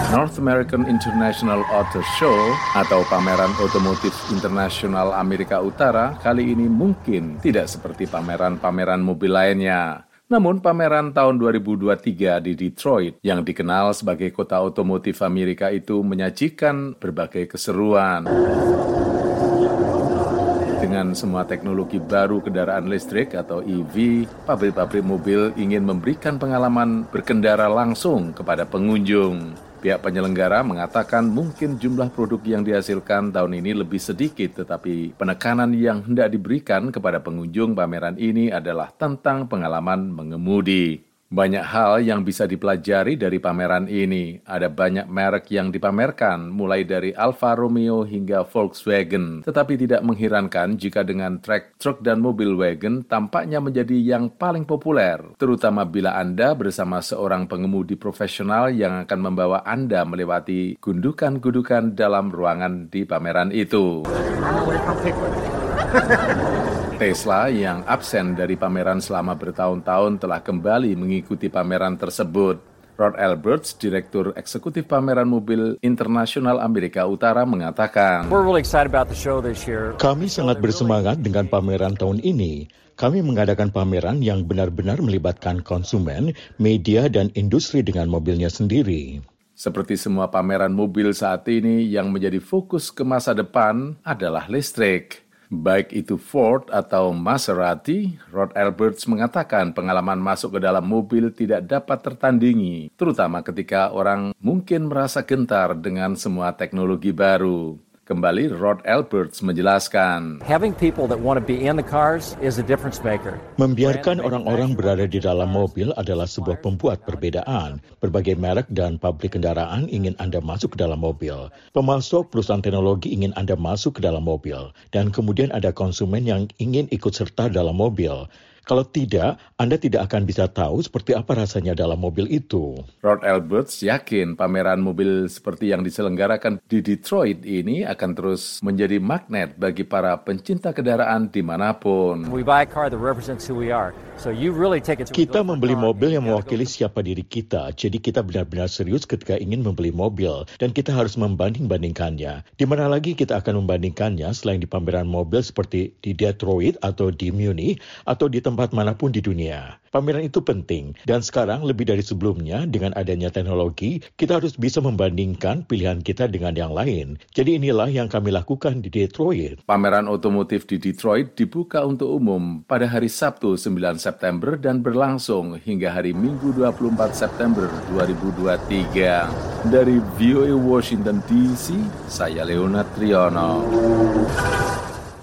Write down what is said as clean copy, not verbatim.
North American International Auto Show atau pameran otomotif internasional Amerika Utara kali ini mungkin tidak seperti pameran-pameran mobil lainnya. Namun pameran tahun 2023 di Detroit yang dikenal sebagai kota otomotif Amerika itu menyajikan berbagai keseruan. Dengan semua teknologi baru kendaraan listrik atau EV, pabrik-pabrik mobil ingin memberikan pengalaman berkendara langsung kepada pengunjung. Pihak penyelenggara mengatakan mungkin jumlah produk yang dihasilkan tahun ini lebih sedikit, tetapi penekanan yang hendak diberikan kepada pengunjung pameran ini adalah tentang pengalaman mengemudi. Banyak hal yang bisa dipelajari dari pameran ini. Ada banyak merek yang dipamerkan, mulai dari Alfa Romeo hingga Volkswagen. Tetapi tidak mengherankan jika dengan truk dan mobil wagon tampaknya menjadi yang paling populer, terutama bila Anda bersama seorang pengemudi profesional yang akan membawa Anda melewati gundukan-gundukan dalam ruangan di pameran itu. Tesla yang absen dari pameran selama bertahun-tahun telah kembali mengikuti pameran tersebut. Rod Alberts, Direktur Eksekutif Pameran Mobil Internasional Amerika Utara, mengatakan, Kami sangat bersemangat dengan pameran tahun ini. Kami mengadakan pameran yang benar-benar melibatkan konsumen, media, dan industri dengan mobilnya sendiri. Seperti semua pameran mobil saat ini, yang menjadi fokus ke masa depan adalah listrik. Baik itu Ford atau Maserati, Rod Alberts mengatakan pengalaman masuk ke dalam mobil tidak dapat tertandingi, terutama ketika orang mungkin merasa gentar dengan semua teknologi baru. Kembali, Rod Alberts menjelaskan, membiarkan orang-orang berada di dalam mobil adalah sebuah pembuat perbedaan. Berbagai merek dan pabrik kendaraan ingin Anda masuk ke dalam mobil. Pemasok perusahaan teknologi ingin Anda masuk ke dalam mobil. Dan kemudian ada konsumen yang ingin ikut serta dalam mobil. Kalau tidak, Anda tidak akan bisa tahu seperti apa rasanya dalam mobil itu. Rod Alberts yakin pameran mobil seperti yang diselenggarakan di Detroit ini akan terus menjadi magnet bagi para pencinta kendaraan dimanapun. Kita membeli mobil yang mewakili siapa diri kita, jadi kita benar-benar serius ketika ingin membeli mobil, dan kita harus membanding-bandingkannya. Di mana lagi kita akan membandingkannya selain di pameran mobil seperti di Detroit atau di Munich atau di tempat manapun di dunia. Pameran itu penting, dan sekarang lebih dari sebelumnya dengan adanya teknologi, kita harus bisa membandingkan pilihan kita dengan yang lain. Jadi inilah yang kami lakukan di Detroit. Pameran otomotif di Detroit dibuka untuk umum pada hari Sabtu 9 September dan berlangsung hingga hari Minggu 24 September 2023. Dari VOA Washington DC, saya Leonard Triono.